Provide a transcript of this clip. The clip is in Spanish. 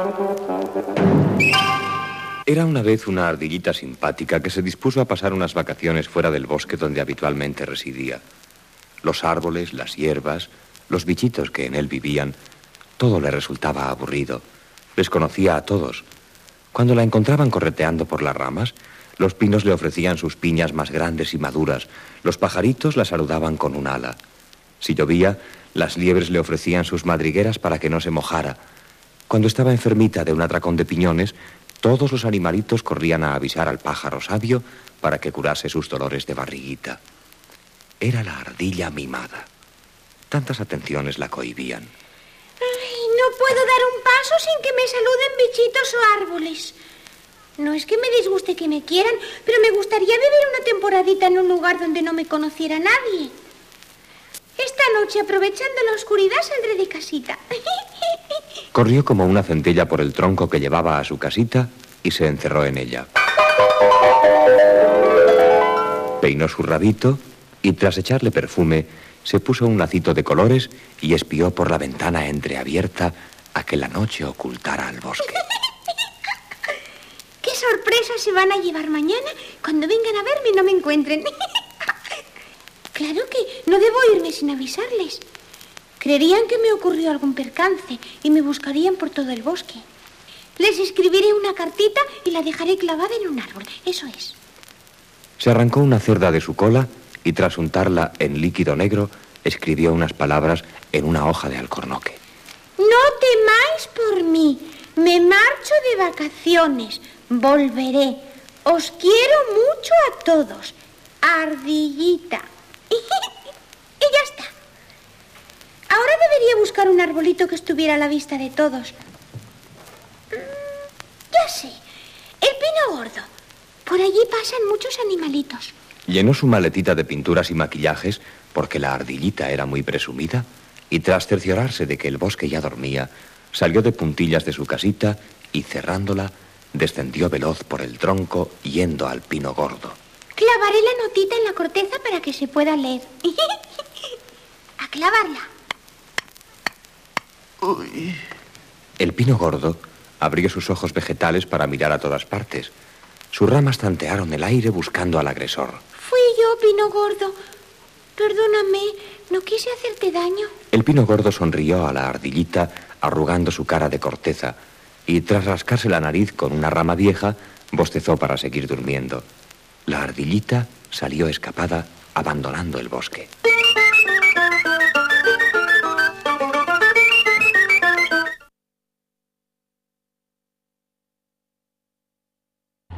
Era una vez una ardillita simpática que se dispuso a pasar unas vacaciones fuera del bosque donde habitualmente residía. Los árboles, las hierbas, los bichitos que en él vivían, todo le resultaba aburrido. Les conocía a todos. Cuando la encontraban correteando por las ramas, los pinos le ofrecían sus piñas más grandes y maduras, los pajaritos la saludaban con un ala. Si llovía, las liebres le ofrecían sus madrigueras para que no se mojara. Cuando estaba enfermita de un atracón de piñones, todos los animalitos corrían a avisar al pájaro sabio para que curase sus dolores de barriguita. Era la ardilla mimada. Tantas atenciones la cohibían. Ay, no puedo dar un paso sin que me saluden bichitos o árboles. No es que me disguste que me quieran, pero me gustaría vivir una temporadita en un lugar donde no me conociera nadie. Esta noche, aprovechando la oscuridad, saldré de casita. Corrió como una centella por el tronco que llevaba a su casita y se encerró en ella. Peinó su rabito y, tras echarle perfume, se puso un lacito de colores y espió por la ventana entreabierta a que la noche ocultara al bosque. ¡Qué sorpresa se van a llevar mañana cuando vengan a verme y no me encuentren! Claro que no debo irme sin avisarles. Creerían que me ocurrió algún percance y me buscarían por todo el bosque. Les escribiré una cartita y la dejaré clavada en un árbol. Eso es. Se arrancó una cerda de su cola y, tras untarla en líquido negro, escribió unas palabras en una hoja de alcornoque. No temáis por mí. Me marcho de vacaciones. Volveré. Os quiero mucho a todos. Ardillita. Y ya está. Ahora debería buscar un arbolito que estuviera a la vista de todos. Ya sé. El pino gordo. Por allí pasan muchos animalitos. Llenó su maletita de pinturas y maquillajes, porque la ardillita era muy presumida, y tras cerciorarse de que el bosque ya dormía, salió de puntillas de su casita y, cerrándola, descendió veloz por el tronco yendo al pino gordo. Clavaré la notita en la corteza para que se pueda leer. A clavarla. Uy. El pino gordo abrió sus ojos vegetales para mirar a todas partes. Sus ramas tantearon el aire buscando al agresor. Fui yo, pino gordo. Perdóname, no quise hacerte daño. El pino gordo sonrió a la ardillita, arrugando su cara de corteza, y tras rascarse la nariz con una rama vieja, bostezó para seguir durmiendo. La ardillita salió escapada, abandonando el bosque.